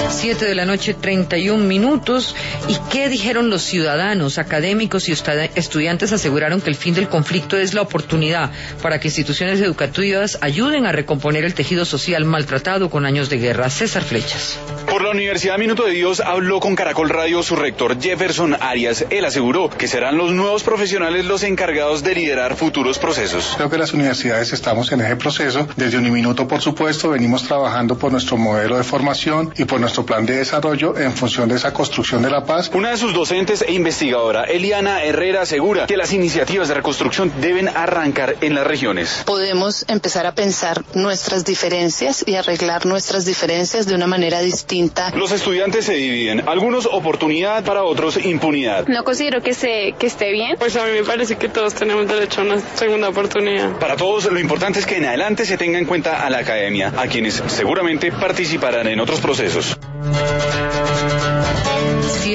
7:31 ¿Y qué dijeron los ciudadanos? Académicos y estudiantes aseguraron que el fin del conflicto es la oportunidad para que instituciones educativas ayuden a recomponer el tejido social maltratado con años de guerra. César Flechas. Por la Universidad Minuto de Dios habló con Caracol Radio su rector Jefferson Arias. Él aseguró que serán los nuevos profesionales los encargados de liderar futuros procesos. Creo que las universidades estamos en ese proceso. Desde Uniminuto, por supuesto, venimos trabajando por nuestro modelo de formación y por nuestro plan de desarrollo en función de esa construcción de la paz. Una de sus docentes e investigadora, Eliana Herrera, asegura que las iniciativas de reconstrucción deben arrancar en las regiones. Podemos empezar a pensar nuestras diferencias y arreglar nuestras diferencias de una manera distinta. Los estudiantes se dividen, algunos oportunidad, para otros impunidad. No considero que esté bien. Pues a mí me parece que todos tenemos derecho a una segunda oportunidad. Para todos, lo importante es que en adelante se tenga en cuenta a la academia, a quienes seguramente participarán en otros procesos.